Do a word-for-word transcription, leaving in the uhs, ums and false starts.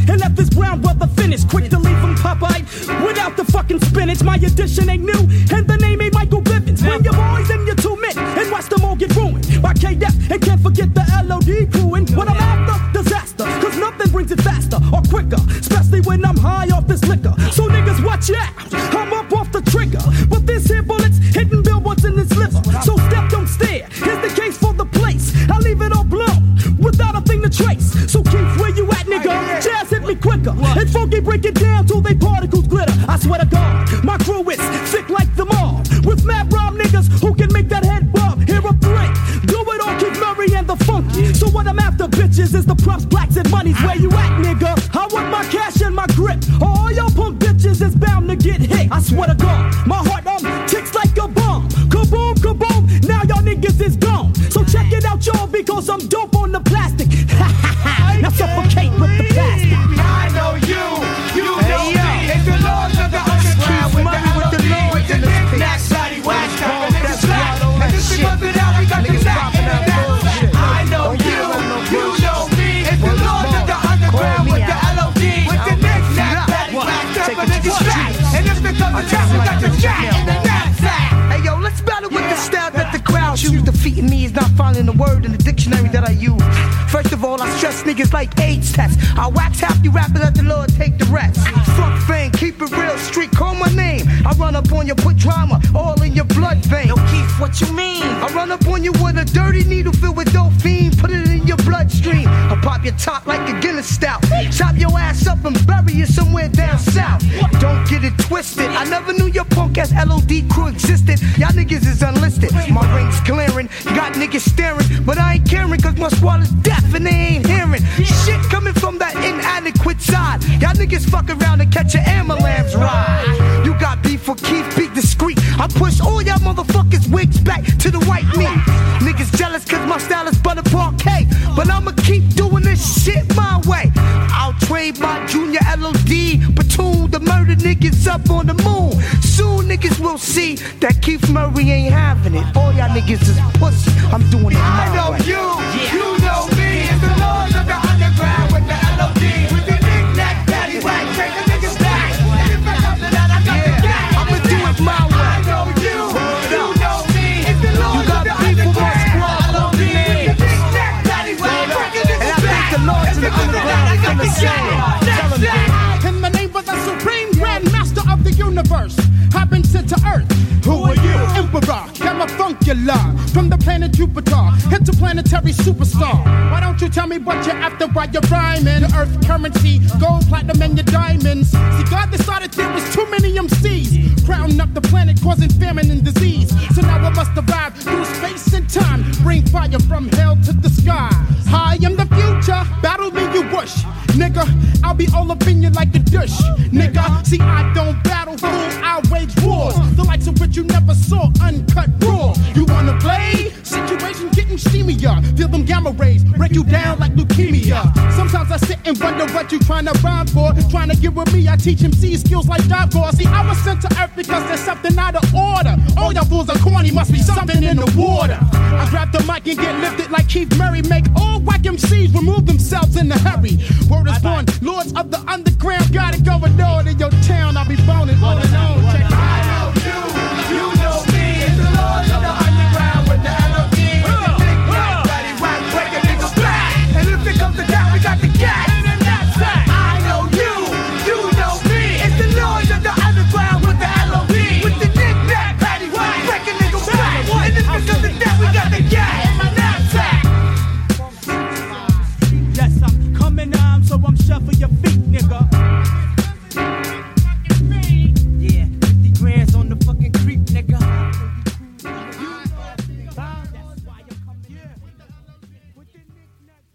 and left this brown brother finished. Quick to leave him Popeye without the fucking spinach. My edition ain't new, and the name ain't Michael Bivins. Bring your boys and your two men, and watch them all get ruined by K-Def, and can't forget the L O D crewing. What I'm after, disaster, cause nothing brings it faster or quicker, especially when I'm high off this liquor. So niggas watch out, I'm up off the trigger, but this here bullet's hitting billboards in this liver. So step, don't stare, here's the case for the place. I leave it all blown, without a thing to trace. So keep where you at, nigga, jazz hit me quicker, and Funky break it down till they particles glitter. I swear to God, my crew is sick like the mob, with mad rhyme niggas who can make that head bob. Hear a break, do it all, Keith Murray and the Funky. So what I'm after, bitches, is the props, blacks, and money's. Where you at, nigga? I want my cash and my grip. All y'all punk bitches is bound to get hit. I swear to God, my heart um ticks like a bomb. Kaboom, kaboom, now y'all niggas is gone. So check it out, y'all, because I'm dope on the plastic. Now suffocate with the plastic. I know you, you know hey, me. It's the laws of the underground with the with the law, with the knick-knack, slidey wax, and this is slack. And this is what it out, we got the sack. I know you, you know me. It's the laws of the underground with the L O D, with the knick-knack, slidey wax, and this is slack. And this becomes the trap, we got the jack and the knapsack. Hey yo, let's battle with the style that the crowd choose. Defeating me is not finding a word in the dictionary that I use. First of all, I stress niggas like AIDS tests. I wax half you rappers, let the Lord take the rest. Fuck fame, keep it real, street, call my name. I run up on you, put drama all in your blood vein. Yo, Keith, what you mean? I run up on you with a dirty needle filled with dopamine, put it in your bloodstream. I pop your top like a Guinness stout, chop your ass up and bury you somewhere down south. Don't get it twisted, I never knew your punk ass L O D crew existed. Y'all niggas is unlisted, my ring's glaring. You got niggas staring, but I ain't caring cause my squad is deaf and they ain't hearing shit coming from that inadequate side. Y'all niggas fuck around and catch an ambulance ride. You got beef for Keith, be discreet. I push all y'all motherfuckers wigs back to the white meat. Niggas jealous cause my style is butter parquet, but I'ma keep doing this shit my way. I'll trade my junior L O D platoon to murder niggas up on the moon. Soon niggas will see that Keith Murray ain't having it. All y'all niggas is pussy, I'm doing it my way. I know you, you know me. It's the laws of the underground with the L O D, with the knick-knack, daddy wax, take the niggas back. If I come to that, I got the gas. I'ma do it my way. I know you, you know me. It's the laws of the underground, L O D, with the knick-knack, daddy wax, take the niggas back. And I think the laws of the underground are gonna say it. In the name of the supreme grand master of the universe, I've been sent to earth. Who are you? Emperor, Califuncula, from the planet Jupiter, interplanetary superstar. Why don't you tell me what you're after while you're rhyming? Your earth currency, gold, platinum, and your diamonds. See, God decided there was too many M Cs, crowding up the planet, causing famine and disease. So now I must arrive through space and time, bring fire from hell to the sky. I am the future, battle me you wish. Nigga, I'll be all up in you like a dish. Nigga, see I don't battle, fool, I wage wars. The likes of which you never saw, uncut raw. You wanna play? Situation getting steamier. Feel them gamma rays, break you down like leukemia. Sometimes I sit and wonder what you trying to rhyme for. Trying to get with me, I teach M C skills like dive core. See, I was sent to earth because there's something out of order. All y'all fools are corny, must be something in the water. I grab the mic and get lifted like Keith Murray. Make all whack M Cs remove themselves in a hurry. Word is born, lords of the underground, got it going on in your